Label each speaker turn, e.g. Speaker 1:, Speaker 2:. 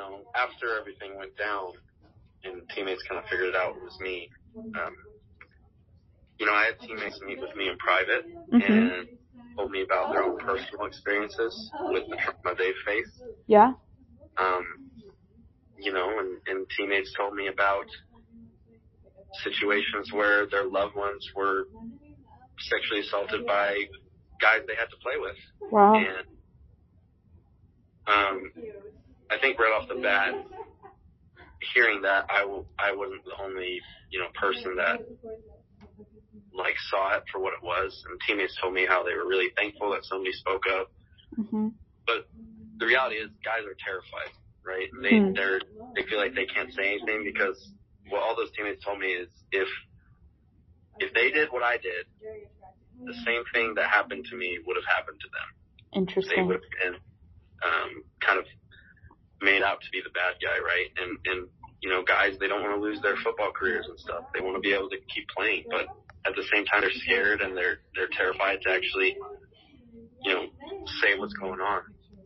Speaker 1: know, after everything went down and teammates kind of figured it out, it was me. You know, I had teammates meet with me in private and told me about their own personal experiences with the trauma they faced.
Speaker 2: Yeah.
Speaker 1: You know, and teammates told me about situations where their loved ones were sexually assaulted by guys they had to play with.
Speaker 2: Wow.
Speaker 1: And I think right off the bat, hearing that, I wasn't the only, you know, person that like saw it for what it was. And teammates told me how they were really thankful that somebody spoke up. But the reality is, guys are terrified, right? And they feel like they can't say anything because what all those teammates told me is if they did what I did, the same thing that happened to me would have happened to them.
Speaker 2: Interesting.
Speaker 1: They would have been kind of made out to be the bad guy, right? And you know, guys, they don't want to lose their football careers and stuff. They want to be able to keep playing, but at the same time, they're scared and they're terrified to actually, you know, say what's going on.